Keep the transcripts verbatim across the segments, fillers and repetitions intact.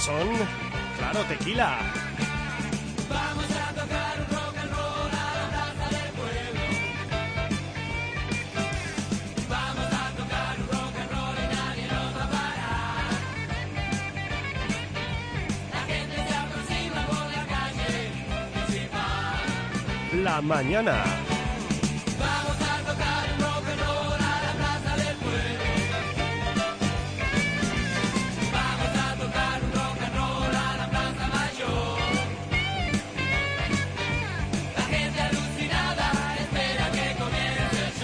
son, claro, Tequila. Vamos a tocar un rock and roll a la plaza del pueblo. Vamos a tocar un rock and roll y nadie nos va a parar. La gente se aproxima por la calle principal. La mañana. Vamos a tocar un rock and roll a la plaza del pueblo. Vamos a tocar un rock and roll a la plaza mayor. La gente alucinada espera que comience el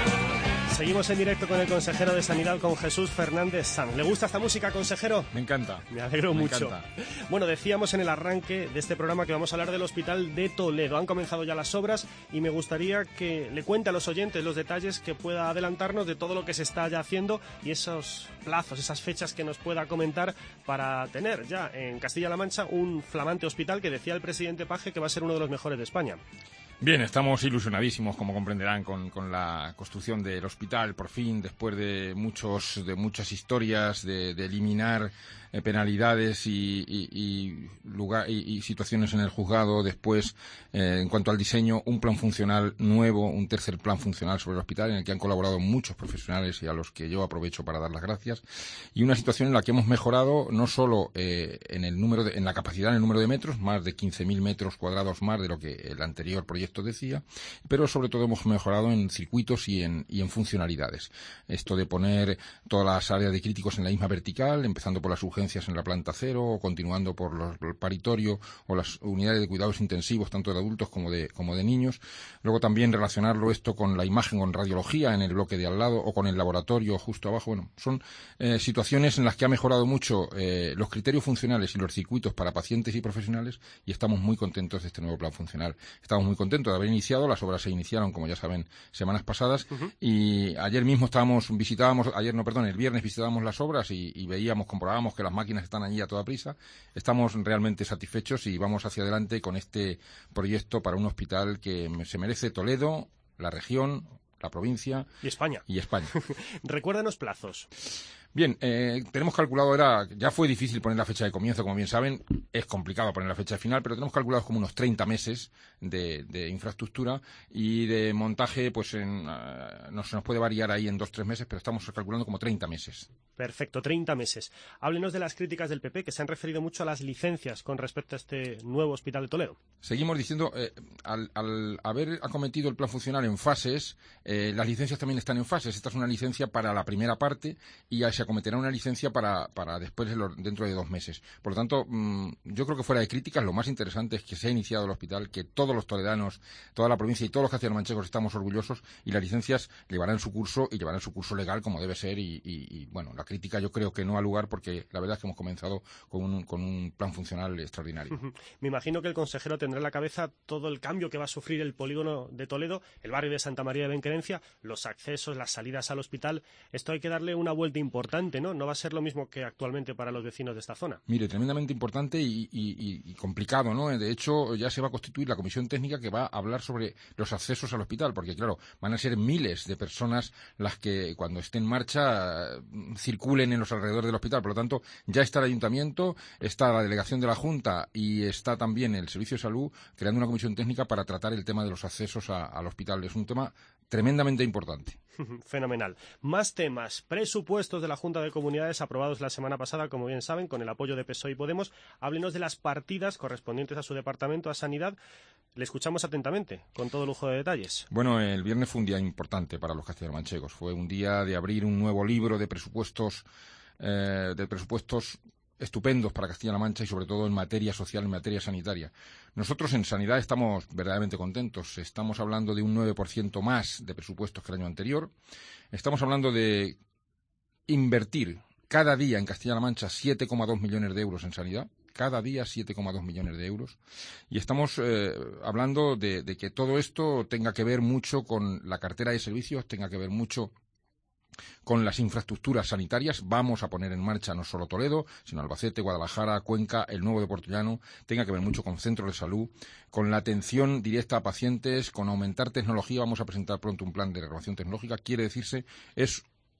show. Seguimos en directo con el consejero de Sanidad, con Jesús Fernández Sanz. ¿Le gusta esta música, consejero? Me encanta. Me alegro Me mucho. encanta. Bueno, decíamos en el arranque de este programa que vamos a hablar del Hospital de Toledo. Han comenzado ya las obras y me gustaría que le cuente a los oyentes los detalles, que pueda adelantarnos de todo lo que se está ya haciendo y esos plazos, esas fechas que nos pueda comentar para tener ya en Castilla-La Mancha un flamante hospital que decía el presidente Paje que va a ser uno de los mejores de España. Bien, estamos ilusionadísimos, como comprenderán, con, con la construcción del hospital, por fin, después de muchos de muchas historias, de, de eliminar eh, penalidades y, y, y, lugar, y, y situaciones en el juzgado. Después, eh, en cuanto al diseño, un plan funcional nuevo, un tercer plan funcional sobre el hospital, en el que han colaborado muchos profesionales y a los que yo aprovecho para dar las gracias. Y una situación en la que hemos mejorado no solo eh, en el número de, en la capacidad, en el número de metros, más de quince mil metros cuadrados más de lo que el anterior proyecto decía, pero sobre todo hemos mejorado en circuitos y en, y en funcionalidades. Esto de poner todas las áreas de críticos en la misma vertical, empezando por las urgencias en la planta cero, o continuando por los, el paritorio o las unidades de cuidados intensivos, tanto de adultos como de, como de niños. Luego también relacionarlo esto con la imagen, con radiología en el bloque de al lado o con el laboratorio justo abajo. Bueno, son eh, situaciones en las que ha mejorado mucho eh, los criterios funcionales y los circuitos para pacientes y profesionales, y estamos muy contentos de este nuevo plan funcional. Estamos muy contentos de haber iniciado. Las obras se iniciaron, como ya saben, semanas pasadas, uh-huh. y ayer mismo estábamos, visitábamos, ayer no, perdón, el viernes visitábamos las obras y, y veíamos, comprobábamos que las máquinas están allí a toda prisa. Estamos realmente satisfechos y vamos hacia adelante con este proyecto para un hospital que se merece Toledo, la región, la provincia y España. Y España. Recuérdanos plazos. Bien, eh, tenemos calculado, era, ya fue difícil poner la fecha de comienzo, como bien saben, es complicado poner la fecha de final, pero tenemos calculado como unos treinta meses de, de infraestructura y de montaje, pues en, uh, no, se nos puede variar ahí en dos, tres meses, pero estamos calculando como treinta meses. Perfecto, treinta meses. Háblenos de las críticas del P P, que se han referido mucho a las licencias con respecto a este nuevo Hospital de Toledo. Seguimos diciendo, eh, al, al haber acometido el plan funcional en fases, eh, las licencias también están en fases. Esta es una licencia para la primera parte y se acometerá una licencia para, para después, dentro de dos meses. Por lo tanto, mmm, yo creo que fuera de críticas, lo más interesante es que se ha iniciado el hospital, que todos los toledanos, toda la provincia y todos los castellanomanchegos estamos orgullosos, y las licencias llevarán su curso y llevarán su curso legal como debe ser, y, y, y bueno, la crítica yo creo que no ha lugar, porque la verdad es que hemos comenzado con un, con un plan funcional extraordinario. Me imagino que el consejero tendrá en la cabeza todo el cambio que va a sufrir el polígono de Toledo, el barrio de Santa María de Benquerencia, los accesos, las salidas al hospital. Esto hay que darle una vuelta importante, ¿no? No va a ser lo mismo que actualmente para los vecinos de esta zona. Mire, tremendamente importante y, y, y complicado, ¿no? De hecho, ya se va a constituir la comisión técnica que va a hablar sobre los accesos al hospital, porque claro, van a ser miles de personas las que cuando esté en marcha circulen en los alrededores del hospital. Por lo tanto, ya está el ayuntamiento, está la delegación de la Junta y está también el Servicio de Salud creando una comisión técnica para tratar el tema de los accesos a, al hospital. Es un tema tremendamente importante. Fenomenal. Más temas. Presupuestos de la Junta de Comunidades aprobados la semana pasada, como bien saben, con el apoyo de P S O E y Podemos. Háblenos de las partidas correspondientes a su departamento, a Sanidad. Le escuchamos atentamente, con todo lujo de detalles. Bueno, el viernes fue un día importante para los castellanomanchegos. Fue un día de abrir un nuevo libro de presupuestos, eh, de presupuestos estupendos para Castilla-La Mancha y sobre todo en materia social, en materia sanitaria. Nosotros en Sanidad estamos verdaderamente contentos. Estamos hablando de un nueve por ciento más de presupuestos que el año anterior. Estamos hablando de invertir cada día en Castilla-La Mancha siete coma dos millones de euros en sanidad. Cada día siete coma dos millones de euros. Y estamos eh, hablando de, de que todo esto tenga que ver mucho con la cartera de servicios, tenga que ver mucho con las infraestructuras sanitarias. Vamos a poner en marcha no solo Toledo, sino Albacete, Guadalajara, Cuenca, el Nuevo de Portollano. Tenga que ver mucho con centros de salud, con la atención directa a pacientes, con aumentar tecnología. Vamos a presentar pronto un plan de renovación tecnológica. Quiere decirse, es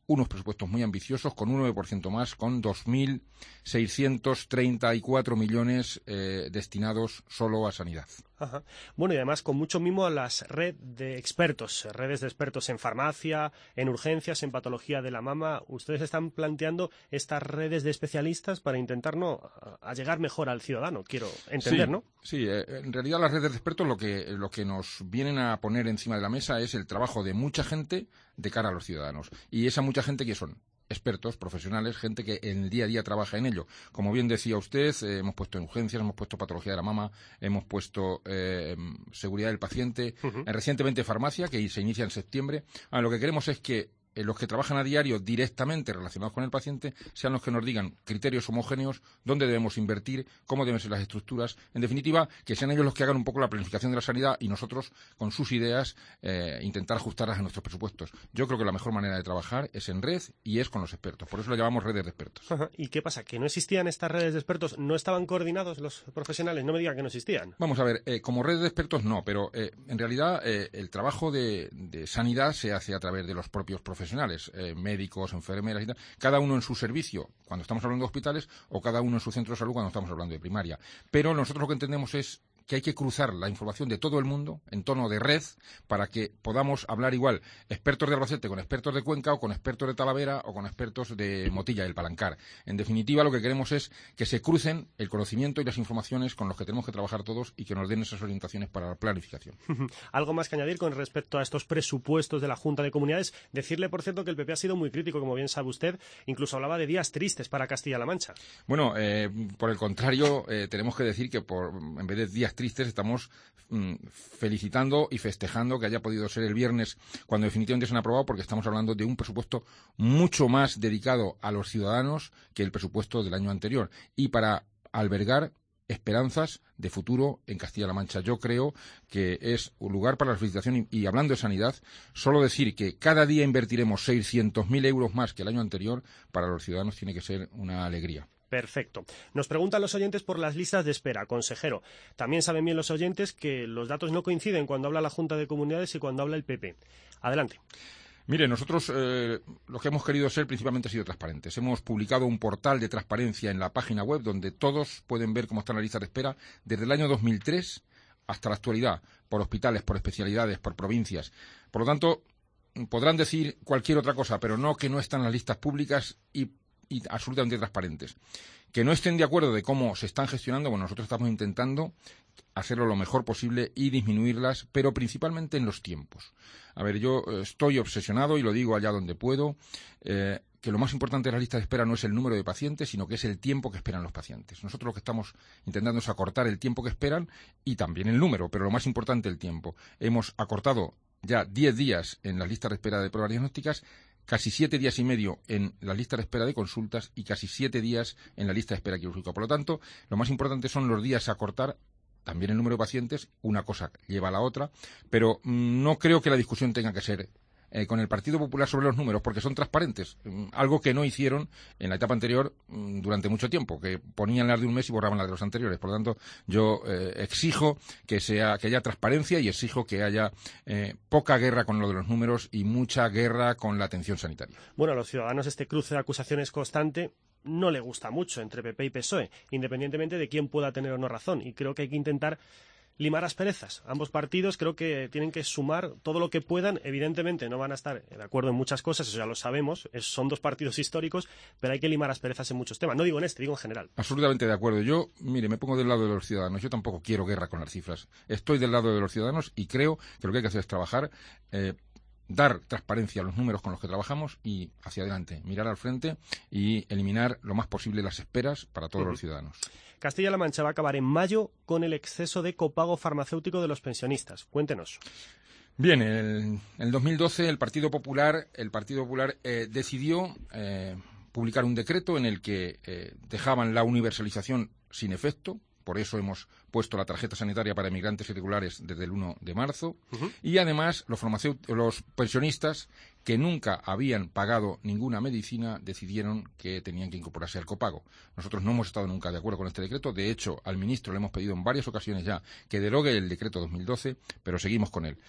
unos presupuestos muy ambiciosos, con un nueve por ciento más, con dos mil seiscientos treinta y cuatro millones eh, destinados solo a sanidad. Ajá. Bueno, y además con mucho mimo a las redes de expertos, redes de expertos en farmacia, en urgencias, en patología de la mama. Ustedes están planteando estas redes de especialistas para intentar no a llegar mejor al ciudadano, quiero entender, sí, ¿no? Sí, eh, en realidad las redes de expertos lo que, lo que nos vienen a poner encima de la mesa es el trabajo de mucha gente de cara a los ciudadanos. Y esa mucha gente, ¿qué son? Expertos, profesionales, gente que en el día a día trabaja en ello. Como bien decía usted, eh, hemos puesto en urgencias, hemos puesto patología de la mama, hemos puesto eh, seguridad del paciente, uh-huh. eh, recientemente farmacia, que se inicia en septiembre. Ah, lo que queremos es que eh, los que trabajan a diario directamente relacionados con el paciente sean los que nos digan criterios homogéneos, dónde debemos invertir, cómo deben ser las estructuras. En definitiva, que sean ellos los que hagan un poco la planificación de la sanidad y nosotros, con sus ideas, eh, intentar ajustarlas a nuestros presupuestos. Yo creo que la mejor manera de trabajar es en red y es con los expertos. Por eso lo llamamos redes de expertos. Ajá. ¿Y qué pasa? ¿Que no existían estas redes de expertos? ¿No estaban coordinados los profesionales? No me digan que no existían. Vamos a ver, eh, como redes de expertos no, pero eh, en realidad eh, el trabajo de, de sanidad se hace a través de los propios profesionales. Eh, médicos, enfermeras y tal, cada uno en su servicio cuando estamos hablando de hospitales o cada uno en su centro de salud cuando estamos hablando de primaria. Pero nosotros lo que entendemos es que hay que cruzar la información de todo el mundo en tono de red para que podamos hablar igual expertos de Albacete con expertos de Cuenca o con expertos de Talavera o con expertos de Motilla, del Palancar. En definitiva, lo que queremos es que se crucen el conocimiento y las informaciones con los que tenemos que trabajar todos y que nos den esas orientaciones para la planificación. Algo más que añadir con respecto a estos presupuestos de la Junta de Comunidades. Decirle, por cierto, que el P P ha sido muy crítico, como bien sabe usted. Incluso hablaba de días tristes para Castilla-La Mancha. Bueno, eh, por el contrario, eh, tenemos que decir que por, en vez de días tristes estamos mm, felicitando y festejando que haya podido ser el viernes cuando definitivamente se han aprobado, porque estamos hablando de un presupuesto mucho más dedicado a los ciudadanos que el presupuesto del año anterior y para albergar esperanzas de futuro en Castilla-La Mancha. Yo creo que es un lugar para la felicitación y, y hablando de sanidad, solo decir que cada día invertiremos seiscientos mil euros más que el año anterior para los ciudadanos tiene que ser una alegría. Perfecto. Nos preguntan los oyentes por las listas de espera, consejero. También saben bien los oyentes que los datos no coinciden cuando habla la Junta de Comunidades y cuando habla el P P. Adelante. Mire, nosotros eh, lo que hemos querido ser principalmente ha sido transparentes. Hemos publicado un portal de transparencia en la página web donde todos pueden ver cómo están las listas de espera desde el año dos mil tres hasta la actualidad, por hospitales, por especialidades, por provincias. Por lo tanto, podrán decir cualquier otra cosa, pero no que no están las listas públicas y y absolutamente transparentes. Que no estén de acuerdo de cómo se están gestionando, bueno, nosotros estamos intentando hacerlo lo mejor posible y disminuirlas, pero principalmente en los tiempos. A ver, yo estoy obsesionado, y lo digo allá donde puedo, eh, que lo más importante de la lista de espera no es el número de pacientes, sino que es el tiempo que esperan los pacientes. Nosotros lo que estamos intentando es acortar el tiempo que esperan y también el número, pero lo más importante el tiempo. Hemos acortado ya diez días en las listas de espera de pruebas diagnósticas, casi siete días y medio en la lista de espera de consultas y casi siete días en la lista de espera quirúrgica. Por lo tanto, lo más importante son los días a cortar, también el número de pacientes, una cosa lleva a la otra, pero mmm, no creo que la discusión tenga que ser eh, con el Partido Popular sobre los números, porque son transparentes, mmm, algo que no hicieron en la etapa anterior mmm, durante mucho tiempo, que ponían las de un mes y borraban las de los anteriores. Por lo tanto, yo eh, exijo que sea que haya transparencia y exijo que haya eh, poca guerra con lo de los números y mucha guerra con la atención sanitaria. Bueno, a los ciudadanos este cruce de acusaciones constante no le gusta mucho entre P P y P S O E, independientemente de quién pueda tener o no razón, y creo que hay que intentar limar asperezas. Ambos partidos creo que tienen que sumar todo lo que puedan. Evidentemente no van a estar de acuerdo en muchas cosas, eso ya lo sabemos, es, son dos partidos históricos, pero hay que limar asperezas en muchos temas. No digo en este, digo en general. Absolutamente de acuerdo. Yo, mire, me pongo del lado de los ciudadanos. Yo tampoco quiero guerra con las cifras. Estoy del lado de los ciudadanos y creo que lo que hay que hacer es trabajar, eh, dar transparencia a los números con los que trabajamos y hacia adelante, mirar al frente y eliminar lo más posible las esperas para todos uh-huh. los ciudadanos. Castilla-La Mancha va a acabar en mayo con el exceso de copago farmacéutico de los pensionistas. Cuéntenos. Bien, en el dos mil doce el Partido Popular, el Partido Popular eh, decidió eh, publicar un decreto en el que eh, dejaban la universalización sin efecto. Por eso hemos puesto la tarjeta sanitaria para inmigrantes irregulares desde el uno de marzo. Uh-huh. Y además los, los pensionistas que nunca habían pagado ninguna medicina decidieron que tenían que incorporarse al copago. Nosotros no hemos estado nunca de acuerdo con este decreto. De hecho, al ministro le hemos pedido en varias ocasiones ya que derogue el decreto dos mil doce, pero seguimos con él.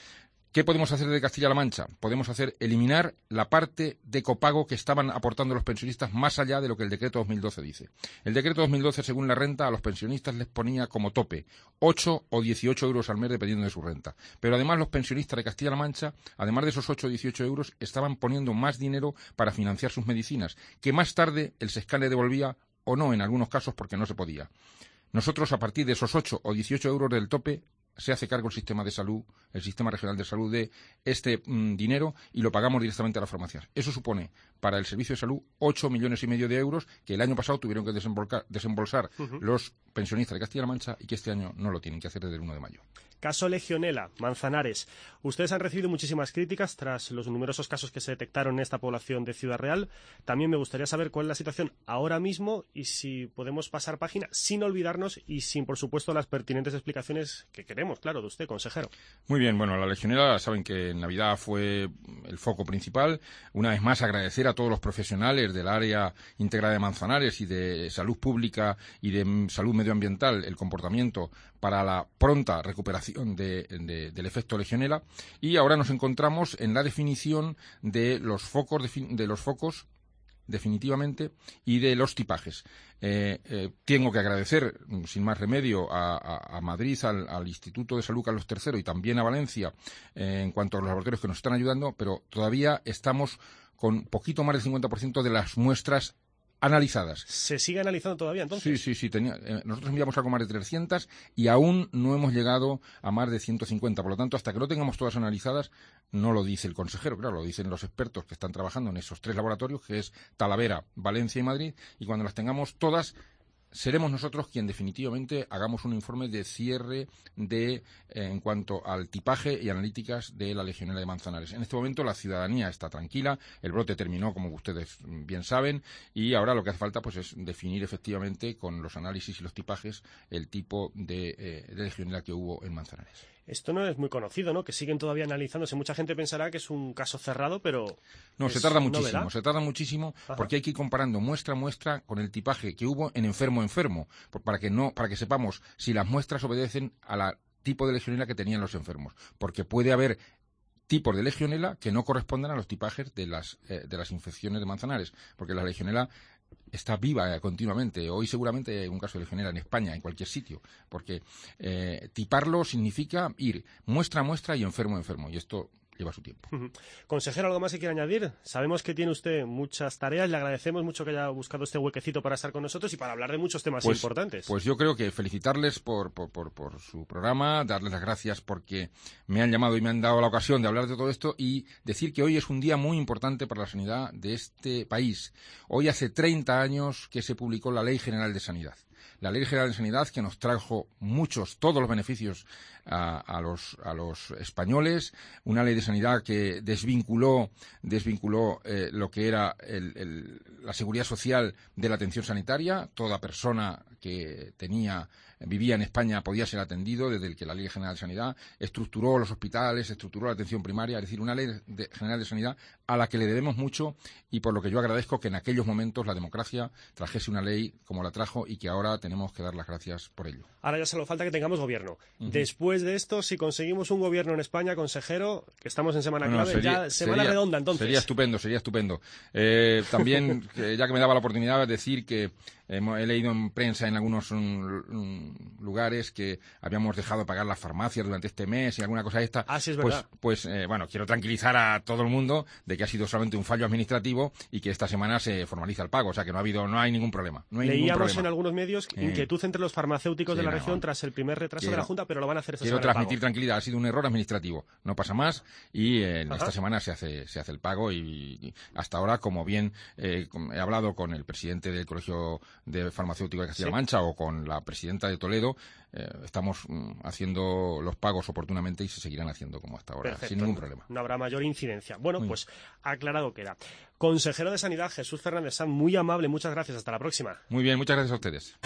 ¿Qué podemos hacer desde Castilla-La Mancha? Podemos hacer eliminar la parte de copago que estaban aportando los pensionistas más allá de lo que el decreto dos mil doce dice. El decreto dos mil doce, según la renta, a los pensionistas les ponía como tope ocho o dieciocho euros al mes dependiendo de su renta. Pero además los pensionistas de Castilla-La Mancha, además de esos ocho o dieciocho euros, estaban poniendo más dinero para financiar sus medicinas, que más tarde el Sescan le devolvía o no en algunos casos porque no se podía. Nosotros, a partir de esos ocho o dieciocho euros del tope, se hace cargo el sistema de salud, el sistema regional de salud de este mmm, dinero y lo pagamos directamente a las farmacias. Eso supone para el servicio de salud ocho millones y medio de euros que el año pasado tuvieron que desembolsar uh-huh. los pensionistas de Castilla-La Mancha y que este año no lo tienen que hacer desde el uno de mayo. Caso Legionela, Manzanares. Ustedes han recibido muchísimas críticas tras los numerosos casos que se detectaron en esta población de Ciudad Real. También me gustaría saber cuál es la situación ahora mismo y si podemos pasar página sin olvidarnos y sin, por supuesto, las pertinentes explicaciones que queremos, claro, de usted, consejero. Muy bien, bueno, la Legionela, saben que en Navidad fue el foco principal. Una vez más, agradecer a todos los profesionales del área integrada de Manzanares y de salud pública y de salud medioambiental el comportamiento para la pronta recuperación de, de, del efecto Legionela, y ahora nos encontramos en la definición de los focos, de, de los focos definitivamente, y de los tipajes. Eh, eh, tengo que agradecer, sin más remedio, a, a, a Madrid, al, al Instituto de Salud Carlos tercero y también a Valencia, eh, en cuanto a los laboratorios que nos están ayudando, pero todavía estamos con poquito más del cincuenta por ciento de las muestras analizadas. ¿Se sigue analizando todavía, entonces? Sí, sí, sí. Tenía, eh, nosotros enviamos algo más de trescientas y aún no hemos llegado a más de ciento cincuenta. Por lo tanto, hasta que no tengamos todas analizadas, no lo dice el consejero, claro, lo dicen los expertos que están trabajando en esos tres laboratorios, que es Talavera, Valencia y Madrid, y cuando las tengamos todas, seremos nosotros quien definitivamente hagamos un informe de cierre de eh, en cuanto al tipaje y analíticas de la Legionela de Manzanares. En este momento la ciudadanía está tranquila, el brote terminó, como ustedes bien saben, y ahora lo que hace falta pues es definir efectivamente con los análisis y los tipajes el tipo de, eh, de Legionela que hubo en Manzanares. Esto no es muy conocido, ¿no? Que siguen todavía analizándose. Mucha gente pensará que es un caso cerrado, pero... No, se tarda muchísimo, se tarda muchísimo Ajá. porque hay que ir comparando muestra a muestra con el tipaje que hubo en enfermo-enfermo, para que no, para que sepamos si las muestras obedecen al tipo de Legionela que tenían los enfermos. Porque puede haber tipos de Legionela que no correspondan a los tipajes de las, eh, de las infecciones de Manzanares, porque la Legionela está viva continuamente. Hoy seguramente hay un caso de Legionela en España, en cualquier sitio, porque eh, tiparlo significa ir muestra a muestra y enfermo a enfermo, y esto lleva su tiempo. Uh-huh. Consejero, ¿algo más que quiera añadir? Sabemos que tiene usted muchas tareas, le agradecemos mucho que haya buscado este huequecito para estar con nosotros y para hablar de muchos temas pues, importantes. Pues yo creo que felicitarles por, por, por, por su programa, darles las gracias porque me han llamado y me han dado la ocasión de hablar de todo esto y decir que hoy es un día muy importante para la sanidad de este país. Hoy hace treinta años que se publicó la Ley General de Sanidad. La Ley General de Sanidad que nos trajo muchos, todos los beneficios a, a, los, a los españoles, una ley de sanidad que desvinculó, desvinculó eh, lo que era el, el, la seguridad social de la atención sanitaria. Toda persona que tenía, vivía en España podía ser atendido desde el que la Ley General de Sanidad estructuró los hospitales, estructuró la atención primaria, es decir, una Ley de, General de Sanidad a la que le debemos mucho y por lo que yo agradezco que en aquellos momentos la democracia trajese una ley como la trajo y que ahora tenemos que dar las gracias por ello. Ahora ya solo falta que tengamos gobierno. Uh-huh. Después de esto, si conseguimos un gobierno en España, consejero, que estamos en semana bueno, clave, sería, ya semana sería, redonda entonces. Sería estupendo, sería estupendo. Eh, también, ya que me daba la oportunidad de decir que eh, he leído en prensa en algunos um, lugares que habíamos dejado de pagar las farmacias durante este mes y alguna cosa esta. Ah, sí, es pues, verdad. Pues, eh, bueno, quiero tranquilizar a todo el mundo de que ha sido solamente un fallo administrativo y que esta semana se formaliza el pago. O sea, que no ha habido, no hay ningún problema. No hay Leíamos ningún problema. en algunos medios eh, inquietud entre los farmacéuticos sí, de la no, región tras el primer retraso quiero, de la Junta, pero lo van a hacer esta quiero semana. Quiero transmitir tranquilidad, ha sido un error administrativo. No pasa más y eh, Ajá. esta semana se hace, se hace el pago y, y hasta ahora, como bien eh, he hablado con el presidente del Colegio de Farmacéuticos de Castilla-La Mancha sí. o con la presidenta de Toledo, eh, estamos mm, haciendo los pagos oportunamente y se seguirán haciendo como hasta ahora, Perfecto. sin ningún problema. No habrá mayor incidencia. Bueno, muy pues aclarado queda. Consejero de Sanidad, Jesús Fernández Sanz, muy amable, muchas gracias. Hasta la próxima. Muy bien, muchas gracias a ustedes.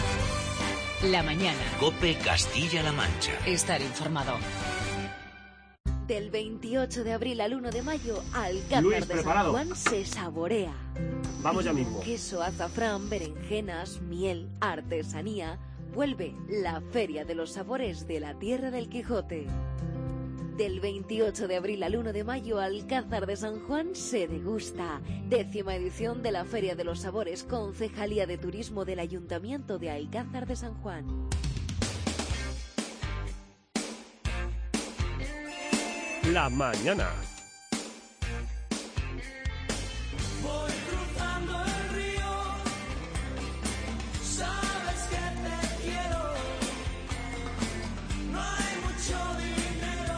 La mañana. COPE Castilla-La Mancha. Estar informado. Del veintiocho de abril al uno de mayo, Alcázar Luis, de preparado. San Juan se saborea. Vamos ya mismo. Queso, azafrán, berenjenas, miel, artesanía. Vuelve la Feria de los Sabores de la Tierra del Quijote. Del veintiocho de abril al uno de mayo, Alcázar de San Juan se degusta. Décima edición de la Feria de los Sabores, Concejalía de Turismo del Ayuntamiento de Alcázar de San Juan. La mañana. Voy cruzando el río, sabes que te quiero, no hay mucho dinero,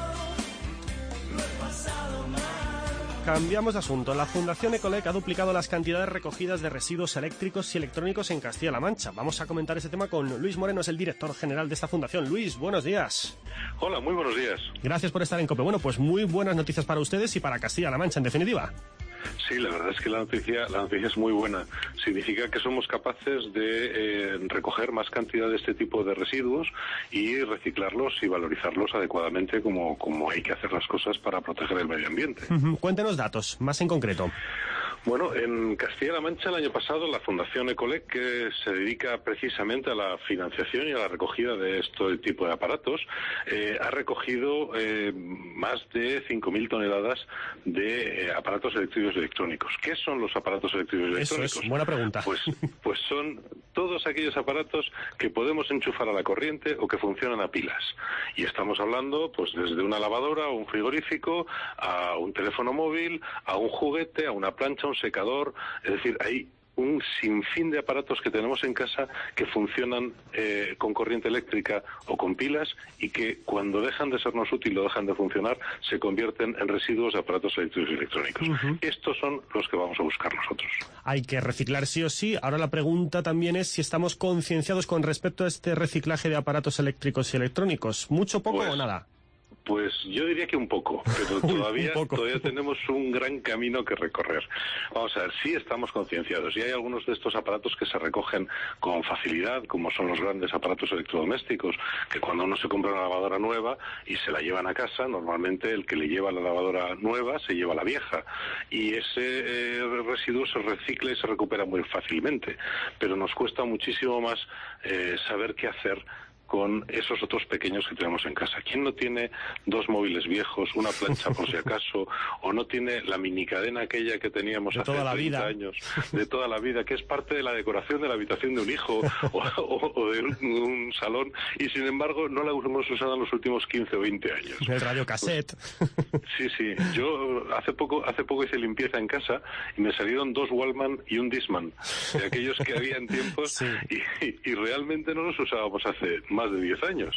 lo he pasado mal. Cambiamos de asunto. La Fundación Ecolec ha duplicado las cantidades recogidas de residuos eléctricos y electrónicos en Castilla-La Mancha. Vamos a comentar este tema con Luis Moreno, es el director general de esta fundación. Luis, buenos días. Hola, muy buenos días. Gracias por estar en COPE. Bueno, pues muy buenas noticias para ustedes y para Castilla-La Mancha, en definitiva. Sí, la verdad es que la noticia, la noticia es muy buena. Significa que somos capaces de eh, recoger más cantidad de este tipo de residuos y reciclarlos y valorizarlos adecuadamente como, como hay que hacer las cosas para proteger el medio ambiente. Uh-huh. Cuéntenos datos, más en concreto. Bueno, en Castilla-La Mancha el año pasado la Fundación Ecolec, que se dedica precisamente a la financiación y a la recogida de este tipo de aparatos, eh, ha recogido eh, más de cinco mil toneladas de eh, aparatos eléctricos y electrónicos. ¿Qué son los aparatos eléctricos y electrónicos? Eso es, buena pregunta. Pues, pues son todos aquellos aparatos que podemos enchufar a la corriente o que funcionan a pilas. Y estamos hablando pues desde una lavadora o un frigorífico, a un teléfono móvil, a un juguete, a una plancha, un secador, es decir, hay un sinfín de aparatos que tenemos en casa que funcionan eh, con corriente eléctrica o con pilas y que cuando dejan de sernos útiles o dejan de funcionar se convierten en residuos de aparatos eléctricos y electrónicos. Uh-huh. Estos son los que vamos a buscar nosotros. Hay que reciclar sí o sí. Ahora la pregunta también es si estamos concienciados con respecto a este reciclaje de aparatos eléctricos y electrónicos. ¿Mucho, poco pues, o nada? Pues yo diría que un poco, pero todavía, poco. todavía tenemos un gran camino que recorrer. Vamos a ver, sí estamos concienciados y hay algunos de estos aparatos que se recogen con facilidad, como son los grandes aparatos electrodomésticos, que cuando uno se compra una lavadora nueva y se la llevan a casa, normalmente el que le lleva la lavadora nueva se lleva la vieja y ese eh, residuo se recicla y se recupera muy fácilmente, pero nos cuesta muchísimo más eh, saber qué hacer con esos otros pequeños que tenemos en casa. ¿Quién no tiene dos móviles viejos, una plancha por si acaso, o no tiene la minicadena aquella que teníamos de hace toda la treinta vida. años, de toda la vida, que es parte de la decoración de la habitación de un hijo o, o, o de un, un salón, y sin embargo no la hemos usado en los últimos quince o veinte años? El radiocassette. Pues, sí, sí. Yo hace poco hace poco hice limpieza en casa y me salieron dos Wallman y un Discman, de aquellos que había en tiempos, sí. y, y, y realmente no los usábamos hace más de diez años.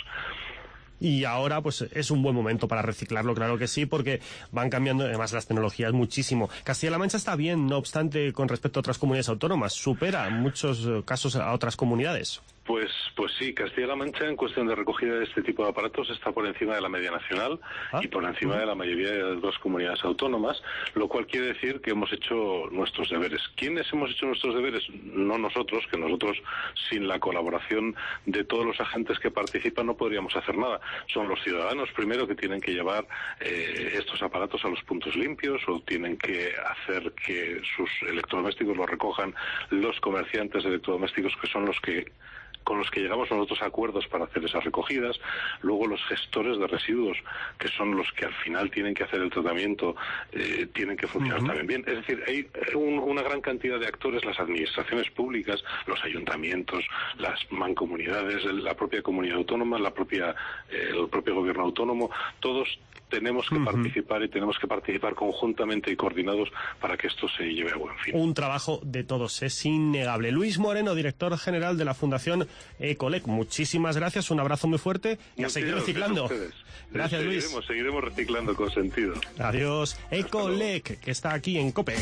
Y ahora pues es un buen momento para reciclarlo, claro que sí, porque van cambiando además las tecnologías muchísimo. Castilla-La Mancha está bien, no obstante, con respecto a otras comunidades autónomas, supera en muchos casos a otras comunidades. Pues, pues sí, Castilla-La Mancha en cuestión de recogida de este tipo de aparatos está por encima de la media nacional ¿Ah? y por encima uh-huh. de la mayoría de las dos comunidades autónomas, lo cual quiere decir que hemos hecho nuestros deberes. ¿Quiénes hemos hecho nuestros deberes? No nosotros, que nosotros sin la colaboración de todos los agentes que participan no podríamos hacer nada. Son los ciudadanos primero que tienen que llevar eh, estos aparatos a los puntos limpios o tienen que hacer que sus electrodomésticos los recojan los comerciantes de electrodomésticos, que son los que con los que llegamos nosotros a acuerdos para hacer esas recogidas. Luego los gestores de residuos, que son los que al final tienen que hacer el tratamiento, eh, tienen que funcionar uh-huh. también bien. Es decir, hay un, una gran cantidad de actores, las administraciones públicas, los ayuntamientos, las mancomunidades, la propia comunidad autónoma, la propia, eh, el propio gobierno autónomo, todos tenemos que uh-huh. participar y tenemos que participar conjuntamente y coordinados para que esto se lleve a buen fin. Un trabajo de todos, es innegable. Luis Moreno, director general de la Fundación Ecolec, muchísimas gracias, un abrazo muy fuerte y a seguir reciclando. Gracias, Luis. Seguiremos, seguiremos reciclando con sentido. Adiós. Ecolec, que está aquí en COPE.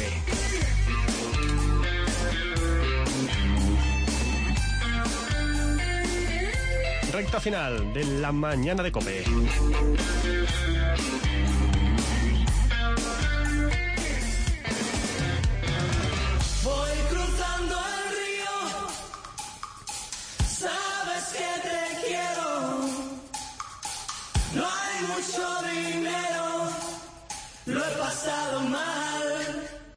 Recta final de la mañana de COPE.